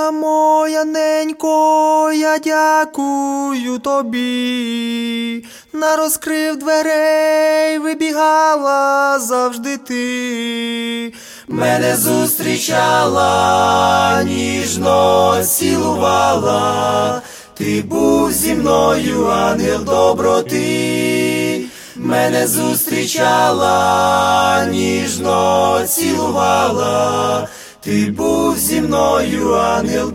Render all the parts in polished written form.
моя ненько, я дякую тобі. На розкрив дверей вибігала завжди ти. Мене зустрічала, ніжно цілувала. Ти був зі мною, ангел доброти. Мене зустрічала, ніжно цілувала. Ти був зі мною, ангел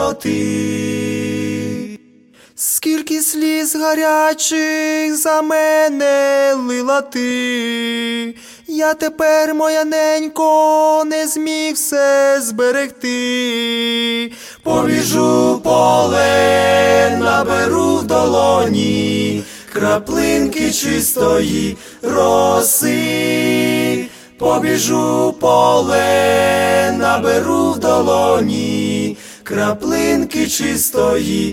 доброти. Скільки сліз гарячих за мене лила ти. Я тепер, моя ненько, не зміг все зберегти. Побіжу поле, наберу в долоні краплинки чистої роси. Побіжу поле, наберу в долоні краплинки чистої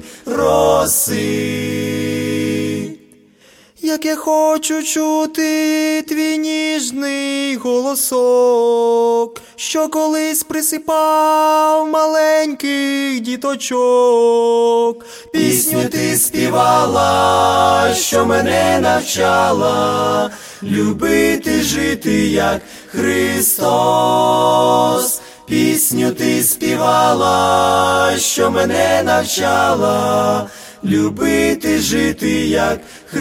роси. Як я хочу чути твій ніжний голосок, що колись присипав маленьких діточок. Пісню ти співала, що мене навчала любити, жити, як Христос. Пісню ти співала, що мене навчала любити, жити, як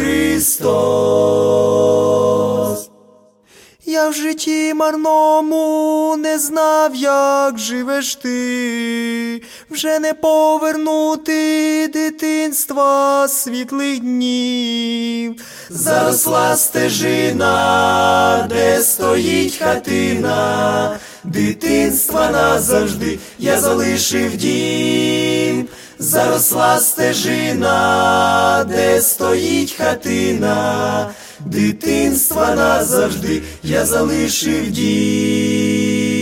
Христос. Я в житті марному не знав, як живеш ти. Вже не повернути дитинства світлих днів. Заросла стежина, де стоїть хатина. Дитинства назавжди я залишив дім. Заросла стежина, де стоїть хатина. Дитинства назавжди я залишив дім.